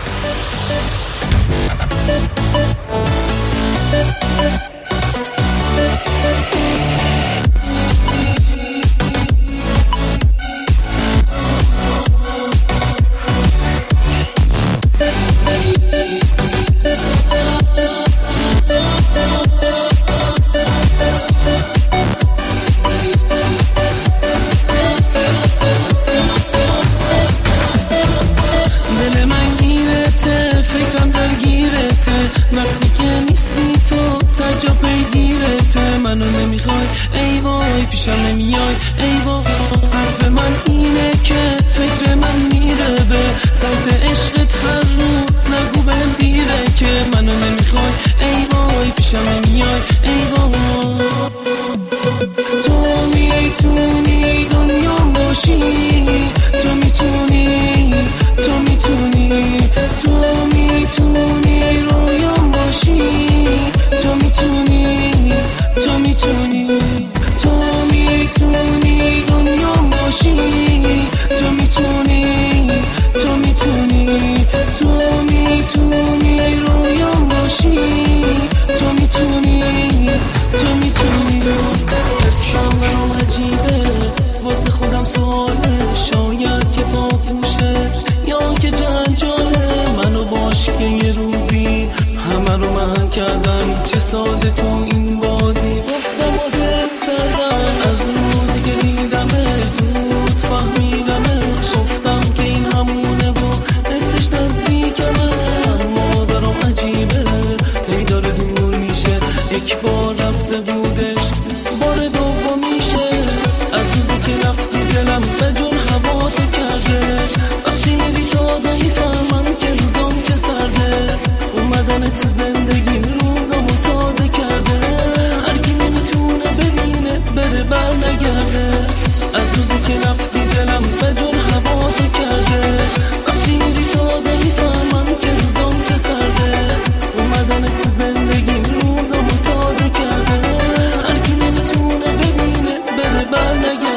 وقتی که نیستی تو سر جا پیگیرته، منو نمیخوای ای وای، پیشم نمیای ای وای. حرف من اینه که فکر من میره به سمت عشقت هر روز، نگو بهم دیره که منو نمیخوای ای وای، پیشم نمیای ای وای. تو میتونی دنیا باشی، تو میتونی، تو میتونی، تو میتونی رویا باشی، تو میتونی، تو میتونی، تو میتونی دنیا باشی، تو میتونی، تو میتونی، تو میتونی رویا باشی، تو میتونی، تو میتونی. حسم برام عجیبه، واسه خودم سواله، شاید که باهوشه یا که جنجاله. منو باش که یه روزی همه رو من کردم، چه ساده تو این بازی گفتم و دل سردم. از روزی که دیدمش زود فهمیدمش، گفتم که این همونه و حسش نزدیکمه. اما برام عجیبه هی داره دور میشه، یک بار رفته بودش بار دوم میشه. از روزی که رفتی دلم به جون هواتو کرده، وقتی میری تازه میفهمم که روزام چه سرده. اومدن تو زندگی روزامو تازه کرده، هر کی نمیتونه ببینه بره بر نگرده. از روزی که رفتی دلم به جون هواتو کرده، وقتی میری تازه میفهمم که روزام چه سرده. اومدن تو زندگی روزامو تازه کرده، هر کی نمیتونه ببینه بره بر نگرده.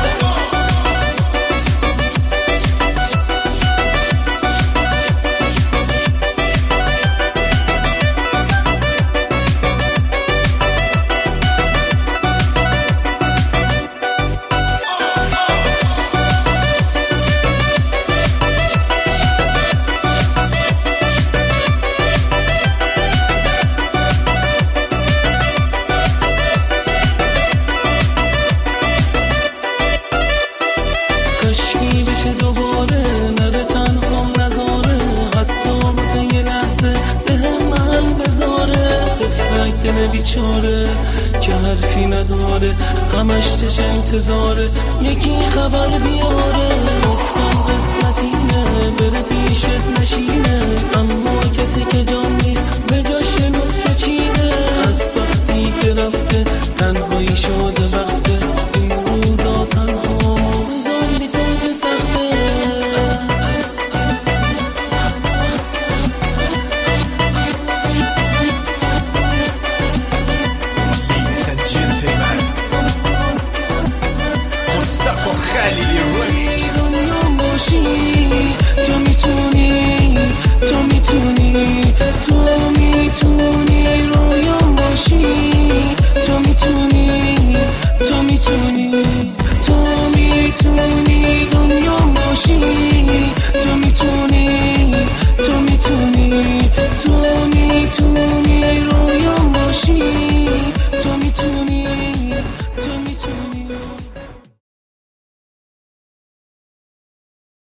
کاشکی بشه دوباره، نره تنهام نذاره، حتی واسه یه لحظه به هم من بذاره. تفلک دل بیچاره که حرفی نداره، همش تش انتظاره یکی خبر بیاره. گفتم قسمت